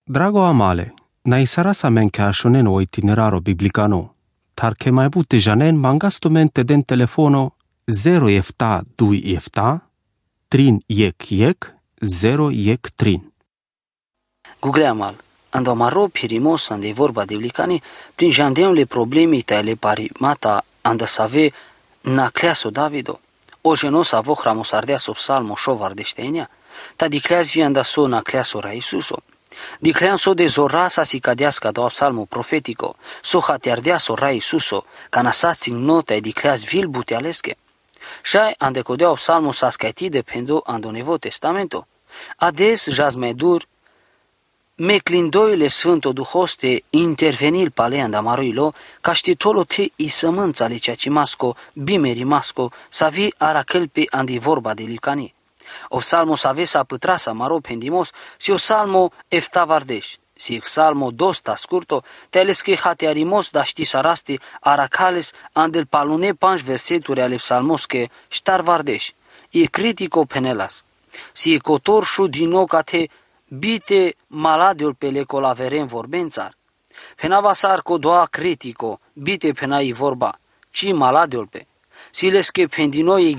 Drago amale, na isara sa men che ashonen o itineraro biblicano, tar che mai bute janen mangasto mente den telefono 0 efta 2 efta, trin yek 0 yek trin. Google amal, ando maro pirimos ande vorba de blicani, prin jandem le problemi tale parimata anda save na cleaso Davido. O genos avo hramosardea sub salmo shovar de stenia, ta di cleas vi anda so na cleaso ra Isuso. Di clean so de zorasa si cadeasca do psalmo profetico, so hatiardea so ra Isuso, cana sațin nota e di cleas vil bute alesche. Shai ande codea psalmo sa scaiti dependo ando Nevo Testamento. Ades jas mai dur meclindoile Sfânto Duhoste intervenil paleanda maroilo, ca știtolo te isămânța le ceea ce masco, bimeri masco, să vi aracălpe andi vorba de licani. O psalmo să ave să pătrasa maro pendimos, si o psalmo eftavardeș, si psalmo dosta scurto, te alesche hate arimos da ști saraste aracales andel palune panș verseturi ale psalmosche ștar vardeș. E critico penelas. Si e cotor șu din nou ca te bite maladiul pe le colaverem vorbențar. Penava sar co doa critico, bite penai vorba, ci maladiul pe. Si lesche pendinoi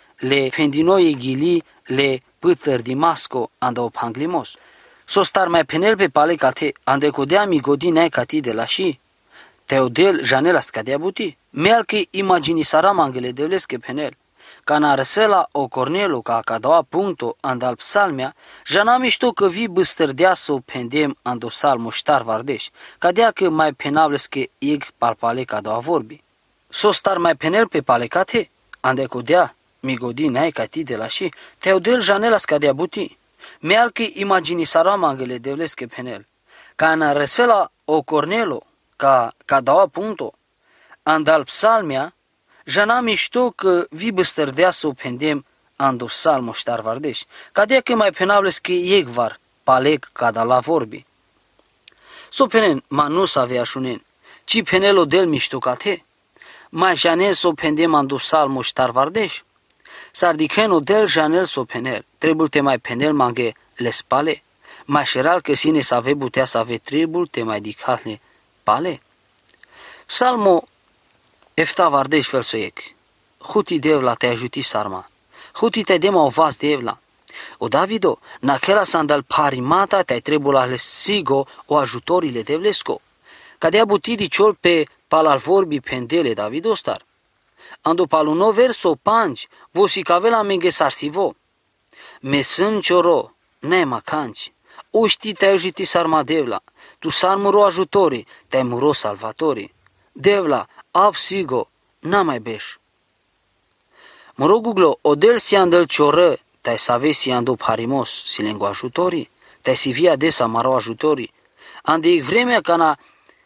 gili le pătăr di masco anda o panglimos. So star mai penel pe pale ca te ande codea mi godine ca ti de la și. Teodel janela scadea buti. Meal că imagini saram angele de lesche penel. Cana răsela o cornelu ca doua puncto andal psalmea, jana mișto că vi băstărdea să o pendem ando psalmo ștar vardeș, ca dea că mai penables că ig palpale ca doua vorbi. So star mai penel pe palecate, ande codea, mi godi n-ai ca ti de la și, teodel janela scadea buti. Meal că imagini saram angele devlesche penel, cana răsela o cornelu ca doua puncto andal psalmea, jana mișto că vi băstărdea să o pendem ando psalmo ștar vardeș, ca dea că mai penables că iegvar palec ca da la vorbi. So penen ma nu să avea șunen, ci penelo del mișto ca te, mai janen să o pendem ando psalmo ștar vardeș, s-ar diceno del janel să o penel, trebuie te mai penel mange le spale, mai șeral că sine să ave butea să ave trebuie te mai dicale pale. Psalmo efta vardeș fel soiec. Huti devla te ajuti sarma. Huti te dema o vas devla. O Davido, naquela sandal parimata te trebuie la sigo o ajutorile devlesco. Cadea buti di ciol pe palal vorbi pendele Davido star. Ando paluno verso panci, vosi cavela menge sarsivo. Me sâm cioro, nema canci. Uști te ajuti sarma devla. Tu sarmuro ajutori, te muro salvatori. Devla, ab sigo, n-a mai beș. Mă roguglo, odel si andel cioră, te-ai save si ando parimos, si lengo ajutori, te-ai si via desa maro ajutori. Ande vremea cana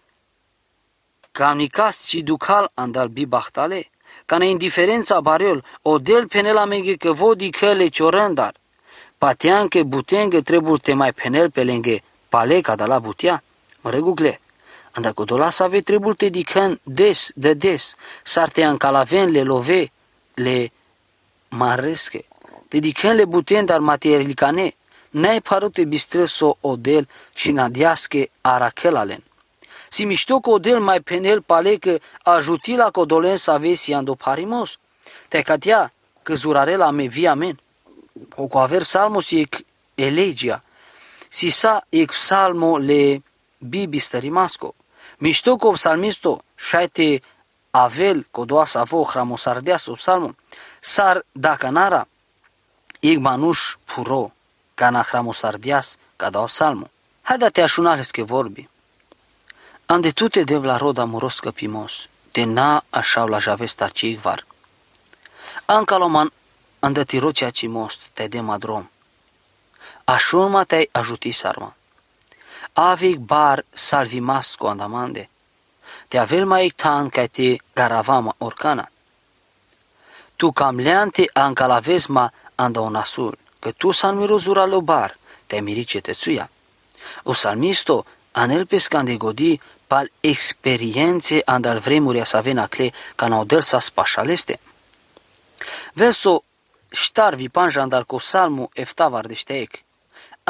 nicas ci ducal andal bibahtale, cana indiferența bariol, odel penela menge că vodi că le ciorândar. Patean că buteangă trebuie te mai penel pe lenge pale ca da la butea. Mă regugle. Anda codola să ave trebuie te dican des, s-ar te încalaven le love, le maresche, te dican le buten dar materialicane, n-ai parute bistreso odel și nadiasche arachelalen. Si mișto că odel mai penel pale că ajuti la codolen să ave si ando parimos, te catea că zurarela me via men, o cu aver psalmos ec elegia, si sa ec psalmo le bibistărimasco. Mișto că psalmisto șaite avel codoa să avo hramosardea sub psalmo, sar dacă nara, ig manuș puro, ca na hramosardeas ca dau psalmo. Haida te așunales că vorbi. Ande tu te dev la roda muros căpimos, te na așa la javesta cigvar. Ancaloman ande tirocea ci most, te de madrom. Așunma te-ai ajuti sarma. Avig bar salvimasco andamande. Te avel mai tan ca te garavama orcana. Tu cam leante ancalavesma anda onasul, că tu salmiro zura lo bar, te mirice te suia. O salmisto anel pescande godi pal experiențe andal vremuria să avena cle ca naudel sa spașaleste. Verso ștar vi panja andal cu salmu eftavar de șteec.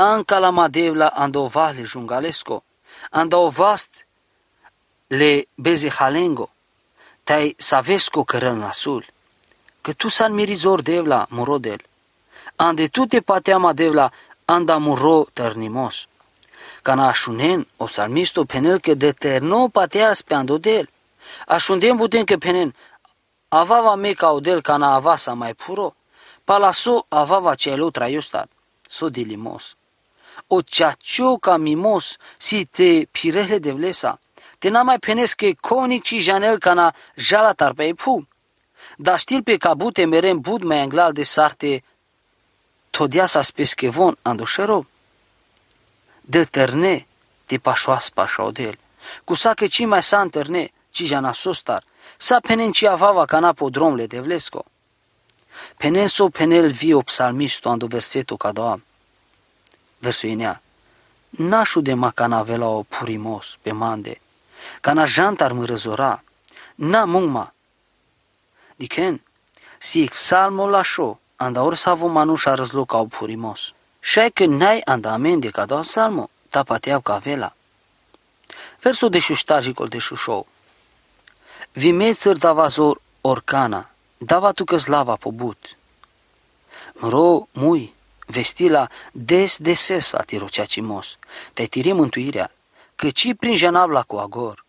anca la madevla andovale jungalesco, andovast le bezehalengo, tai savesco cărăl nasul, că tu san mirizor devla murodel, ande tu te pateama devla anda muro tărnimos, cana așunen o psalmisto penel că deterno pateas pe andodel, așundem buten că penen avava meca odel cana avasa mai puro, palaso avava celo traiostar, so dilimos. O ceacio ca mimos si te pirele de vlesa, te n-a mai penesc că conic ci janel cana jala tarpei pu, dar știl pe cabute merem bud mai anglal de sarte todia sa speskevon andoșero. De terne te pașoas pașodel, cu sa că ci mai sa înterne, ci jana sostar, sa penen ci avava cana podromle de vlesco. Penen so penel vio psalmisto ando verseto cadoam. Versul inea, nașu de macana vela o purimos pe mande, cana jantar mă răzora, na mungma. Diken, si psalmo lașo, anda or savo manușa răzloca o purimos. Șai că n-ai anda amende ca doar psalmo, ta pateau ca vela. Versul de șuștajicol de șușou. Vimețăr dava zor orcana, dava tu că slava pobut. Mro mui, vestila des deses atirocea cimos, te tiri mântuirea, căci prin janabla cu agor.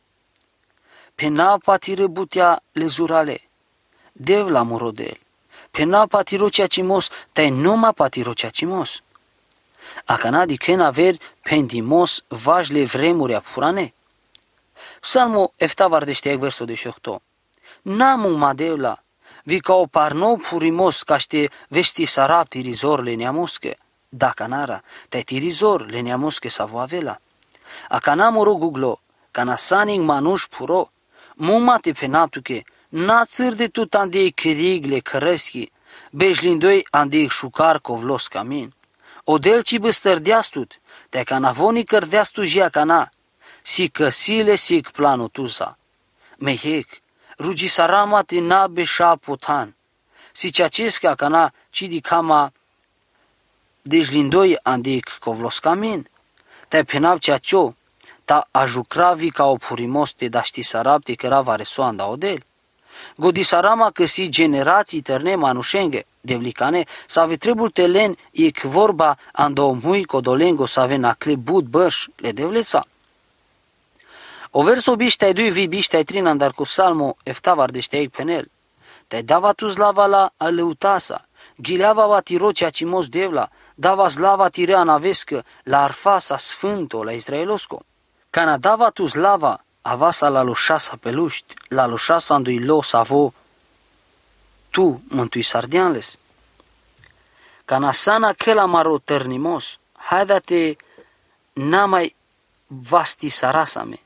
Pe na patire butea le zurale, dev la murodel, pe na patirocea cimos, te numa patirocea cimos. Acana diken aver pendimos vajle vremurea purane. Psalmo eftavar deșteag verso de șohto. Namu madevla, vi ca o parnou purimos caște vesti sarap tirizor le neamosche, dacă nara, te tirizor le neamosche savoavela. Acana moro guglo, cana saning manuș puro, mumate pe naptuche, na țâr de tu tandei crigle căreschi, bejlindoi andei șucar covlos camin. Odel ci băstărdeastut, te cana voni cărdeastu jia cana, si căsile sic planul tusa. Mehec, rugi sarama te na beșa potan, si ceacesca cana ci di cama dejlindoi andei covlos camin, te penab ceacio, ta ajucravi ca o purimos te daști sarab te cărava resoanda odel. Godi sarama că si generații tărne manușenge, devlicane, să ave trebul telen e vorba ando mui codolengo să ave nacle bud bărș le devleța. O verso biștai dui vi biștai trin andar cu psalmo eftavar deșteai penel. Te dava tu slava la aleutasa, ghileava va tirocea cimos devla, dava slava tirea navescă la arfasa sfânto la israelosco. Cana dava tu slava avasa la loșasa peluști, la loșasa andui lo savo, tu mântui sardianles. Cana sana chela maro tărnimos, haida-te n-a mai vasti sarasame,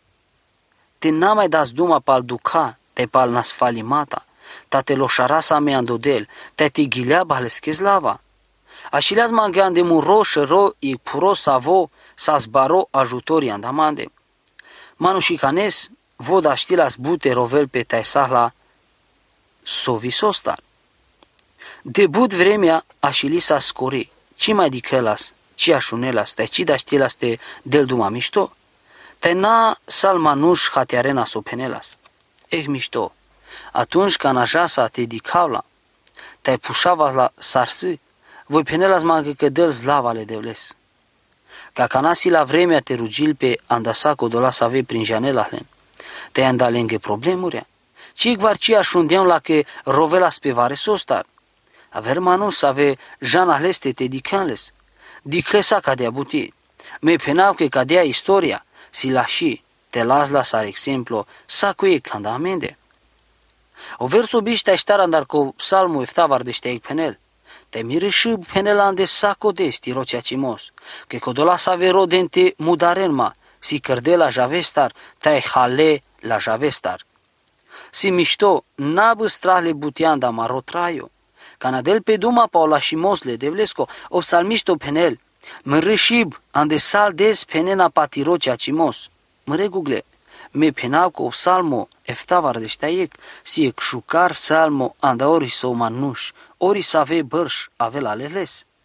te n-a mai das duma pal duca, te pal nasfalimata, ta te loșarasame andodel, te te ghilea balesches lava. Așileaz mangean de muro șero i puro savo, sa zbaro ajutorii andamande. Manușicanes, voda știlas bute rovel pe taisahla sovisostar. Debut vremea așilisa scori, ci mai dicălas, ci așunelas, te ci da știlas te del duma mișto, te na salmanuș hatiarena sopenelas. Mișto, atunci ca najasa te dicavla, te pușava la sarsi, voi penelas mangă că del zlavale devles. Ca canasi la vremea te rugil pe andasa codola să ave prin janelahlen, te andalenge problemurea, ci gvarci așundeam la că rovelas pe vare sostar. Aver manus să ave janahleste te dicanles, diclesa cadea buti, me penau că cadea istoria, si lași, te las la sar exemplu, sa cuie canda amende. O verso biște aștar andar cu psalmul eftavar deșteai penel, te mire și penela ande saco desti rocea cimos, că codola să ave rodente mudarenma, si cărde la javestar, te hale la javestar. Si mișto, n-abă strahle buteanda maro traio, canadel pe duma paula și mosle devlesco, o psalmișto penel, mărâșib ande sal des penena patirocea cimos, măre gugle, me penau cu psalmo eftavar deștaiec, si ec șucar psalmo anda ori s-o manuș, ori să ave bărș ave la leles.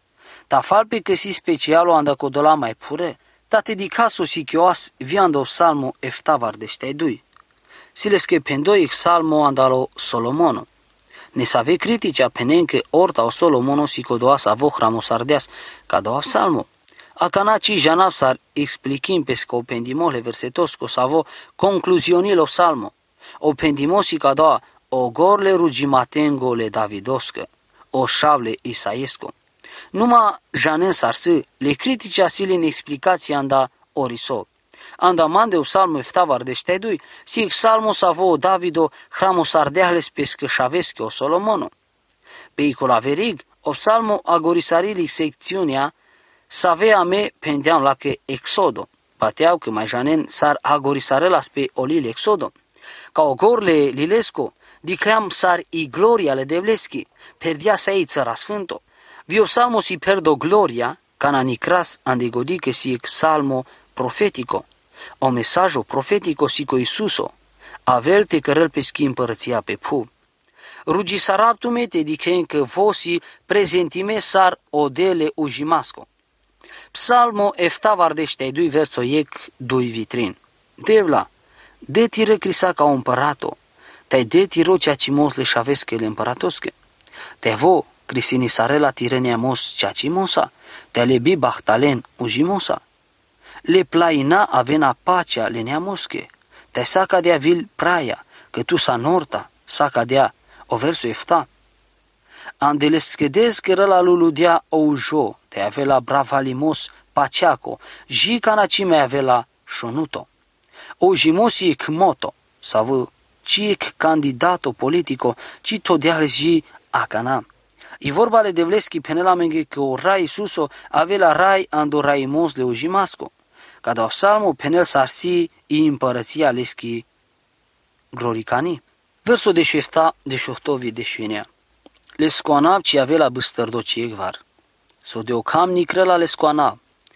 ta falpe che si specialo anda codola mai pure, ta te di caso si chioas viando psalmo efta vardestai dui. Si le schependo ik psalmo andalo Solomono. Ne save critica penenche orta o Solomono si codoas avo hramos ardeas, ca doa psalmo. Acana ci janap sar expliquim pe sco pendimos le versetos co savo conclusioni lo psalmo. O pendimosi ca doa o gorle rugimatengo le Davidoscă, o șavle Isaiesco. Numa janen sarsı le critica silin explicația anda oriso. Anda mande o psalmo efta vardestai dui, si psalmo savo o Davido hramos ardeahles pescă șavesche o Solomono. Pe icola verig, o psalmo agorisarili secțiunea savea me pendeam la che exodo. Bateau că mai janen sar agorisarelas pe olil exodo. Ca o gorle lilesco, dicleam sar i gloria le devleschi, perdia sei țăra sfânto. Vio psalmo si perdo gloria, cana nicras andigodi che si psalmo profetico. O mesajo profetico si co Isuso, avelte cărăl peschi împărăția pe pu. Rugi saraptume te dicen că vosi prezentime sar odele ujimasco. Psalmo efta vardestai dui verso ec dui vitrin. Devla, de tire crisa ca împărato, te de tiro cea cimos le șavesche le împăratosche. Te vo crisini sarela tirenia mos cea cimosa, te lebi bahtalen ujimosa. Le plaina avena pacea le neamosche, te saca dea vil praia, că tu sa norta, saca dea o verso efta. Andele schedes că răla luludea o ujo, te avela brava limos paceaco, ji cana cime avela șonuto. O jimosi ec moto, savă, ci ec candidato politico, ci todeale ji acana. I vorba le devleschi penela menge că o rai suso avela rai ando raimos le ujimasco. Ca da psalmo penel sarsi i împărăția leschi gloricani. Verso de șefta de șohtovi de șuinea. Le scoanab ci avela băstărdoci ecvar. So de ocam nicrela le scoanab.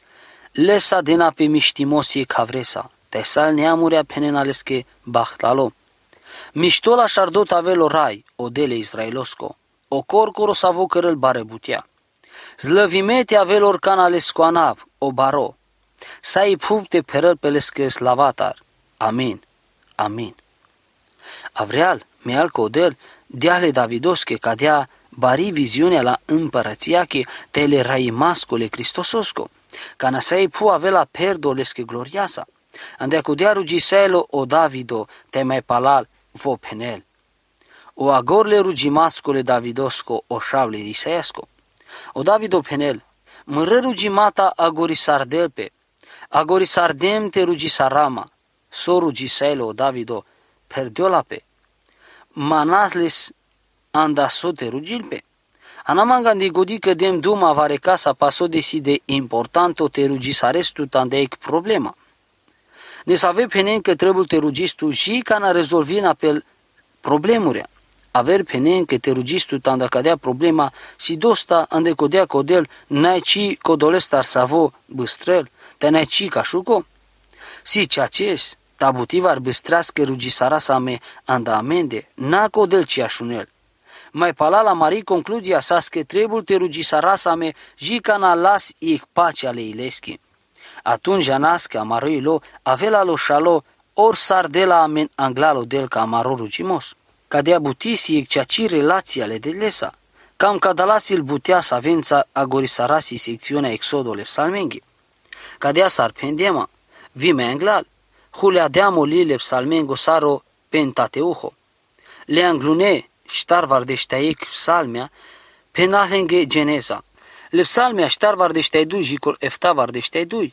Lesa dena pe miștimosie cavresa. Te sal neamurea penena lesche bahtalo. Miștola șardot avelo rai, odele israelosco. O corcoro savo cărăl bare butea. Zlăvimete avelor cana le scoanav, o baro. Sai pupte perăl pe lesche slavatar. Amin. Amin. Avreal, meal codel, deale Davidosche ca dea bari viziunea la împărăția che te le raimascole Cristososco. Ca nasai pu avela perdo lesche gloriasa. Andea codea rugiselo o Davido te mai palal vo penel. O agorle rugimascole Davidosco o șavle Isaiasco. O Davido penel, mără rugimata agorisardelpe, agorisardem te rugisarama, so rugiselo o Davido perdiolape. Manasles andasote rugilpe. Anamangandi godi că dem duma vare casa paso decide importanto te rugisarestu tandeic problema. Ne save penen că trebuie te rugistu și cana rezolvina pe problemurea. Aver penen că te rugistu tanda cadea problema si dosta ande codea codel n-ai ci codolestar savo băstrel, te n-ai ci cașuco? Si ceaces, tabutivar băstrească rugisara sa me anda amende, n-a codel ci așunel. Mai pala la mari concluzia sa că trebuie te rugisara sa me ji cana las ic pacea le ileschi. Atunci anască amaroilo avela lo șalo or sar de la amen anglalo del ca amaro rugimos. Ca de abutisi ic ceaci relația le de lesa. Cam ca dalasil butea să avența agorisarasi secțiunea exodole psalmenghi. Ca de sar pendema, vime anglal, hulea deamo lile psalmengo saro pentateuho. Le anglune ștar vardeștaiec psalmea penahenge geneza. Le psalmea ștar vardeștaidui jicol efta vardeștaidui.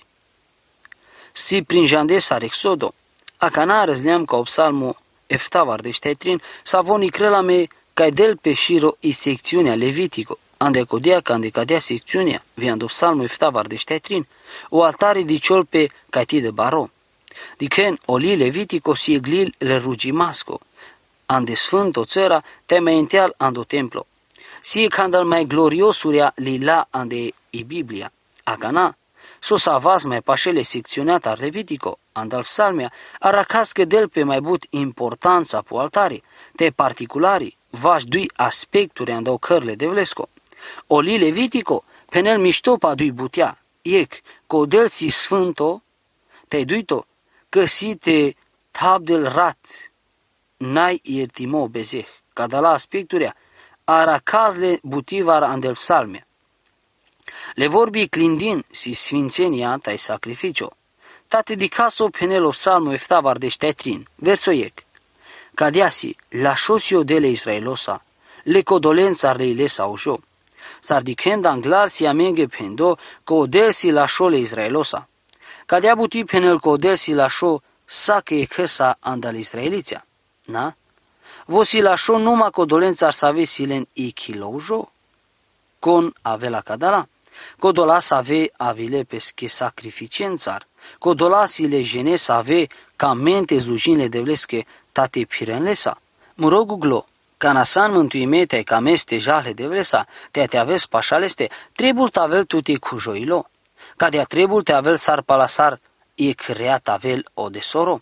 Si prin jandesar exodo, acana răzleam ca o psalmo efta vardeștaitrin, savoni crelame ca del pe șiro i secțiunea levitico, ande codea ca ande cadea secțiunea, viando psalmo efta vardeștaitrin, o altare diciol pe caiti de baro. Dicen oli levitico si eglil le rugimasco, ande sfânto țăra temeinteal ando templo. Si candal mai gloriosuria lila ande i Biblia, acana, so savas mai pașele secționat ar Levitico, andal psalmea, aracască del pe mai but importanța pu altari, te particulari, vaș dui aspecturi andau cărle de vlesco. Oli Levitico, penel mișto pa dui butea, ec, codel si sfânto, te duito, că si te tabdel rat, n-ai iertimo bezeh, ca de la aspecturea, aracazle butivara andel psalme. Le vorbi clindin si sfințenia tai sacrificio. Tate di caso penelo psalmo eftavar de ștetrin, verso ec. Cadiasi, la șosio dele israelosa, le codolența reile sau jo. S-ar dicenda anglar si amenge pendo, codel si la șole israelosa. Cadea buti penel codel si la șo, sa că e căsa andal israeliția. Na? Vosi la șo numai codolența ar save silen i kilou jo. Con ave la cadala. Codola save avile pesche sacrificiențar. Codola si le jene save ca mente zlujinle devlesche tate pirenlesa. Muroguglo, ca nasan mântuimete ca meste jale devlesa, te aveți pașaleste, trebul tavel tute cu joilo. Ca de-a trebul te avel sar palasar, e creat avel o de soro.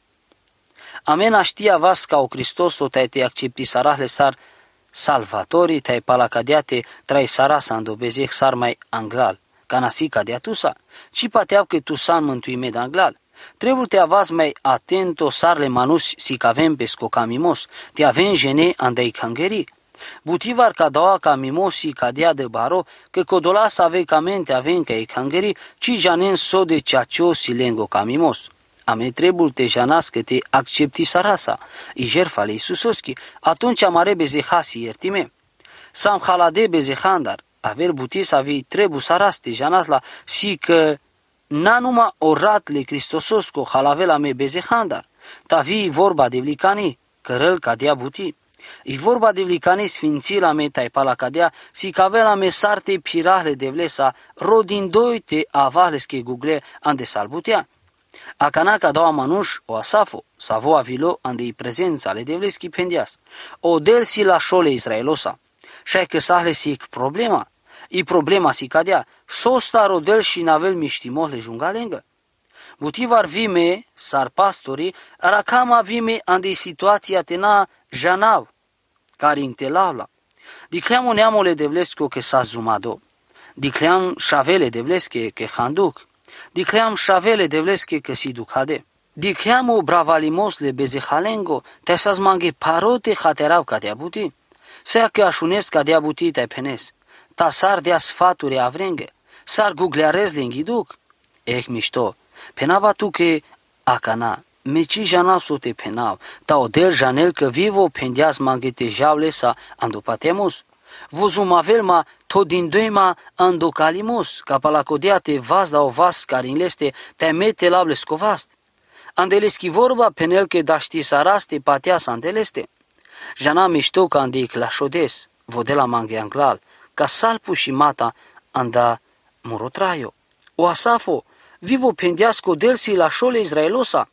Amena știa vas ca o Hristos o te accepti sarahle sar salvatorii te palacadeate trai sara sa îndobezec sar mai anglal, ca nasi cadea tusa, ci pateau că tu san mântuime de anglal. Trebuie te avas mai atento sarle manus si cavem pesco camimos, te avem jene andai cangeri. Butivar ca daua camimos si cadea de baro, că codola să ave camente avem ca e cangeri, ci janen so de ceacio si lengo camimos. Ame trebul te janas că te accepti sarasa, i jerfale Iisusoschi, atunci amare bezehasi iertime. Sam halade bezehandar, aver buti să avei trebu saras te janas la si că na numai orat le Cristososco halavela me bezehandar, ta vi vorba de vlicani, cărăl cadea buti. I vorba de vlicani sfințila me tai pala cadea, si cavela me sarte pirahle de vlesa, rodin doite avaleske gugle ande salbutea. Acanaca doua manuș o asafo, savo avilo andei prezența le devleski pendias. O del si la șole israelosa. Și că sahle si problema. I problema si cadea. Sosta rodel și navel miștimohle jungalengă. Butivar vime, sar pastorii, racama vime andei situația tena janav, care intelavla. Dicleam neamole devlesco că s-a zumado. Dicleam șavele devlesche că handuc. Dicleam șavele devlesche că si ducade. Dicleam o bravalimosle bezehalengo, te să-ți manghe parote haterau ca te abuti. Să că așunesc ca de abuti te penes. Ta sar dea sfaturi avrenge. Sar guglearez le înghiduc. Mișto. Penava tu că acana. Meci janau so te penau. Ta odel janel că vivo pendeas manghe te jaule sa andopatemus. Vozumavelma tot din doima andocalimus, ca palacodea te vas da o vas care inleste te mete la blescovast. Andeleschi vorba penel că da ști saraste patea sa andeleste. Jana mișto ca andei clașodes, vodela manghe anglal, ca salpu și mata anda murotraio. O asafo, vivo pendeasco delsi la șole israelosa.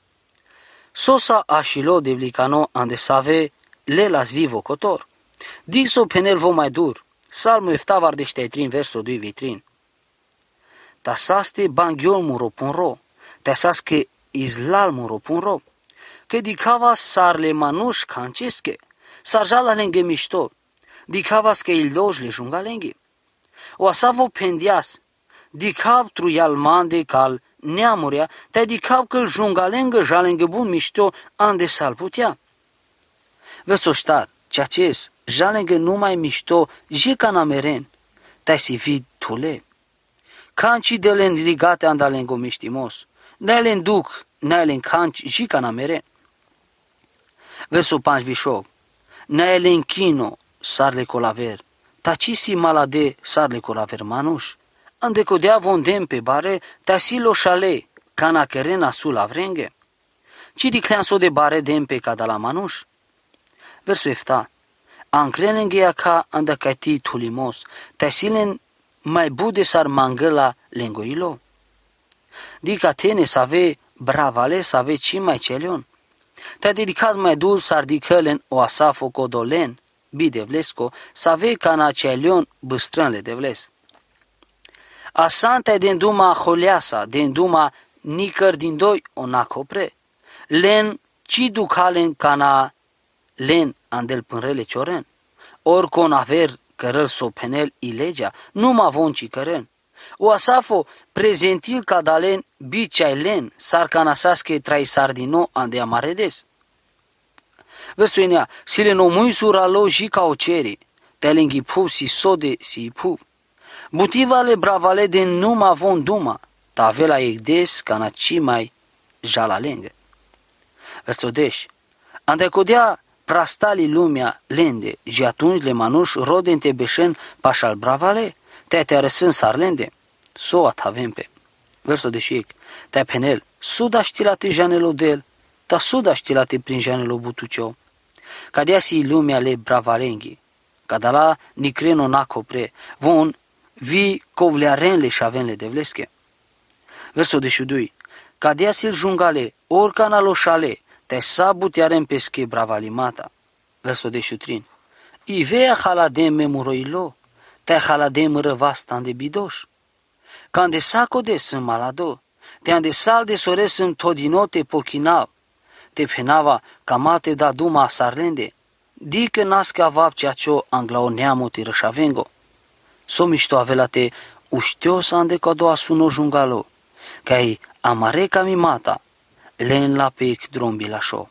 Sosa așilo de vlicano ande save le las vivo cotor. Dixo penel vo mai dur, salmo eftavar de ștetrin verso 2 vitrin. Ta saste bangiol muro punro, ta saske izlal muro punro, că dicava sarle manuș cancesche, sarjala lenghe mișto, dicava că ildoș le junga lenghe. O asavo pendias, dicab truial mande cal neamurea, te dicab că-l junga lengă jalenghe bun mișto ande sal putea. Verso ștar, ceea ce es, jalenghe numai mișto, jica nameren, te si vid tule. Canci de len ligate andalengo miștimos, ne-len duc, ne-len canci, jica nameren. Verso 58, ne-len chino, sarle colaver, tacisi malade, sarle colaver manuș, andecodea vondem pe bare, tasilo șale, cana kerena sul avrenghe, ci diclean so de bare dempe ca da la manuș. Verso efta, ancrenengea ca andacati tulimos, tasilen mai bude sar mangela lengoilo. Dica tene să ave bravale, să ave ci mai celion. Te dedicați mai dul sar dicălen o asafo codolen, bidevlesco, să ave cana celion băstrânle devles. Asante din duma holeasa, din duma nicăr din doi o nacopre. Len ci ducalen cana len andel pânrele cioren. Oricon aver cărăl sopenel ilegea, nu ma vonci cărân. O asafo prezentil cadalen bicailen sarcanasaske traisardino ande amaredes. Versuenea, sile no muy suralo jica oceri, telengi pu si sode si pu. Butivale bravale de numa von duma, tavela egdes cana ci mai jalalenge. Versul 10. Ande codea prastali lumea lende, și atunci le manuș rodente beșen pașal bravale, te arăsân sarlende, so atavem pe. Versul 10. Te penel, suda știlate janelo del, ta suda știlate prin janelo butucio. Cadea si lumea le bravalengi, cadala nicreno nacopre, von vi covlearenle și avenle de vlesche. Versul 12. Cadea sil jungale, orcana loșale, te sabutiaren pesche bravalimata. Versul 13. Ivea haladem memuroilo, te haladem răvastan de bidoș. Cande sacode sunt malado, te ande sal de sore sunt todinote pochinav, te penava camate da duma sarlende, dică nască avap ceacio anglao neamo te rășavengo. So mișto avelate uștios ande codoa suno jungalo, cai amare camimata, len la pec drombi la șo.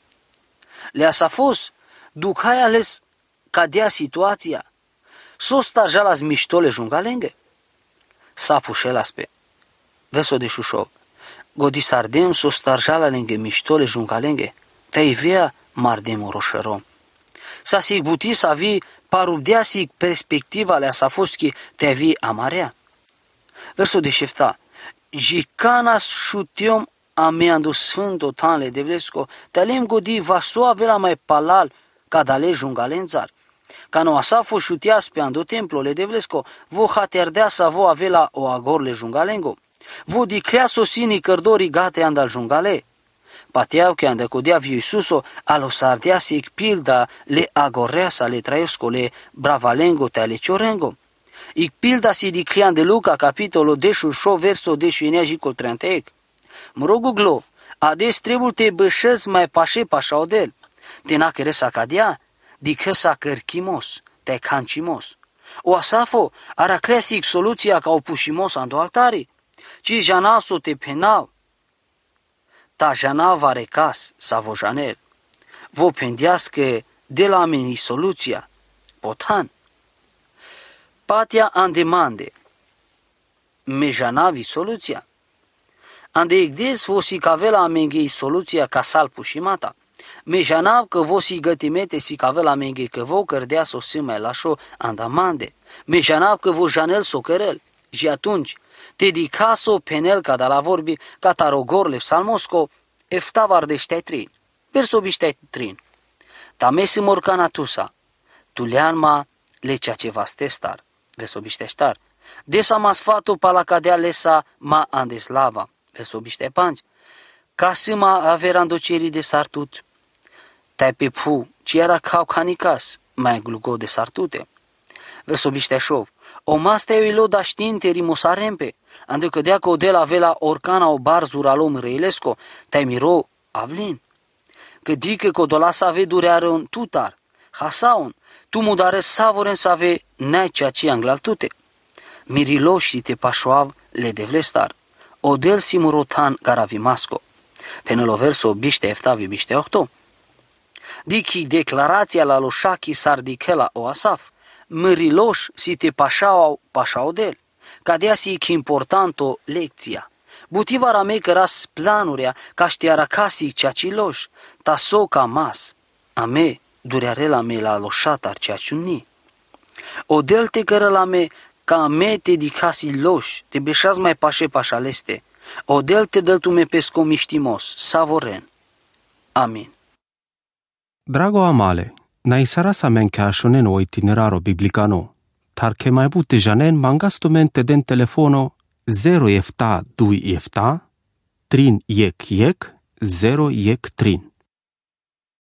Le asafos, ducai ales cadea situația, so starjalas miștole jungalenge. Sapușelas pe. Verso de șușov. Godi sardem so starjala lenge miștole jungalenge, te ivea mardem roșerom. Sa sig buti sa vi parubdea sig perspectiva le asafoschi te vi amarea. Verso de șefta. Jicanas șutiom ameandu sfânto tanle de vlesco, te lem godi vaso avela mai palal cadale jungalențar. Ca no asafo șutias pe ando templole de vlesco, vo haterdea sa vo avela o agorle jungalengo. Vo dicrea sosini cărdori gate andal jungale. Pateau che ande codea viu Isuso alo sardea sig pilda le agorreasa le traiosco le bravalengo te ale ciorengo. Ic pilda si diclean de Luca capitolo 18 verso 10 col 30. Mă rog glo, ades trebul te bășezi mai pașe pașaudel. Te na care sa cadea, dică sa cărchimos, te cancimos. O asafo araclesic soluția ca o pușimos ando altari, ci janaso te penau. Ta jana va recas sa vo janel. Vo pendească de la meni soluția, potan. Patia andemande, me janavi soluția. Ande egdes vosi cavela amengei soluția ca sal pușimata. Me janav că vosi gătimete si cavela amengei că vo cărdea so sâmai lașo andamande. Me janav că vo janel so cărel. Și atunci te dicaso penel ca da la vorbi ca tarogorle psalmosco eftavar de ștai trin. Verso biștai trin. Ta mesi morcana tusa. Tuleanma le cea ce va stestar. Verso biștai ștar. Desa ma sfatu pala cadea lesa ma andeslava. Verso biștai panci. Ca sima averandoceri de sartut. Tai pe pu, ci era cau canicas, mai glugo de sartute. Verso biștai șov. O mastea eu ilo da știinte rimosarempe. Ande cădea că o de la vela orcana o barzura lom reilesco, tai miro avlin. Că dică că o dola să ave dureare un tutar, hasaun, tu mudare savoren să ave nai ceea ce anglaltute. Miriloși si te pașoav le devlestar, o del simurotan garavimasco. Penelo verso biște eftavi biște octo. Dici declarația la loșachi sardichela o asaf, miriloși si te pașau pașaudel. Cadea si că importanto lecția. Butivara mei căras planurea ca știara casi ceaciloș, ta so ca mas. A me durearela me la loșatar ceaciuni. O del te cără la me ca me te dicasi loș, te beșaz mai pașe pașaleste. O del te dăl tu me pesco miștimos, savoren. Amin. Drago amale, na isara sa men ca shonen o itineraro biblicano. Tar che mai bute janen mangastomente den telefono 0 efta 2 efta, trin yek 0 yek trin.